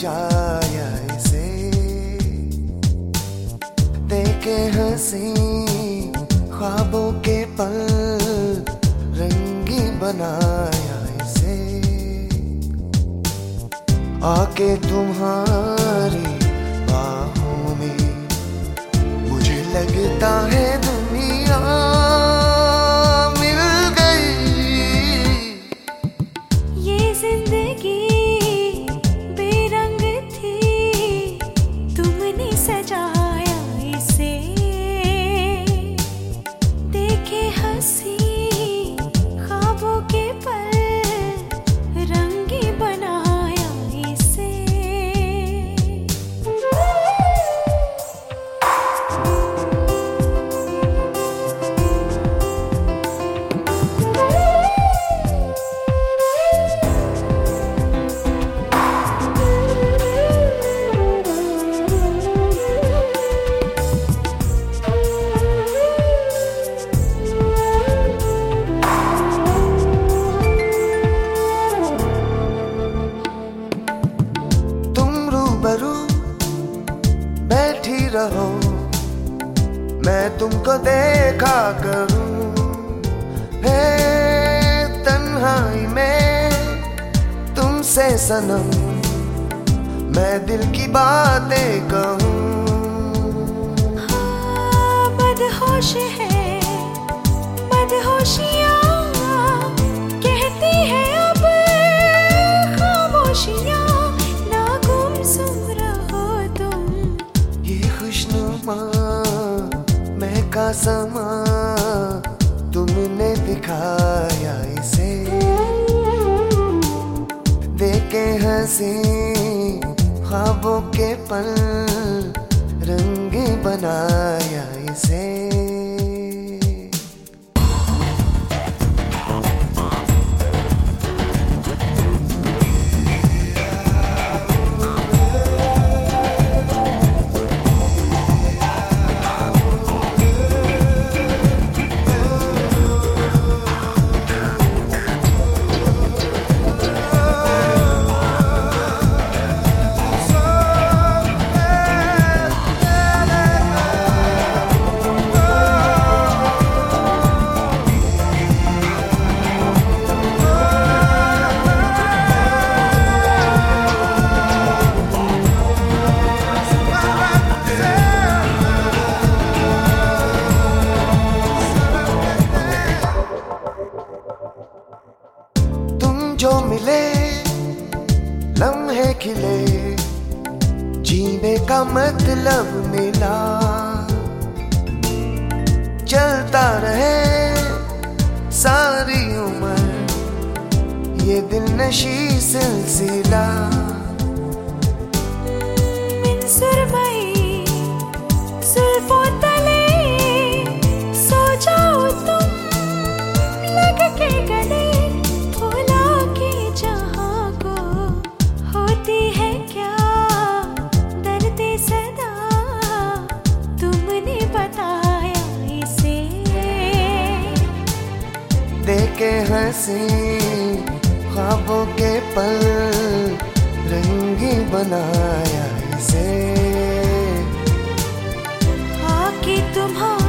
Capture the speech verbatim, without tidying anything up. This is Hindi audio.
सजाया इसे, देखे हंसी ख्वाबों के पल, रंगी बनाया इसे। आके तुम्हारी बाहों में मुझे लगता है दुनिया मिल गई। ये जिंदगी बेरंग थी, तुमने सजाया इसे, देखे हंसी ख्वाबों के पल, रंगी बनाया इसे। रूबरू बैठी रहो, मैं तुमको देखा करूं, है तन्हाई में तुमसे सनम, मैं दिल की बातें कहूं। हाँ, मदहोश है मदहोशियाँ, कहती है अब खामोशियाँ, महका समा तुमने दिखाया इसे, देखे हंसी ख्वाबों के पल, रंगी बनाया इसे। जो मिले लम्हे खिले, जीने का मतलब मिला, चलता रहे सारी उम्र ये दिल नशी सिलसिला। सुरमई जुल्फों तले सो जाओ तुम लग के गले, देखे हंसी ख्वाबों के पल, रंगी बनाया इसे। आके तुम्हारा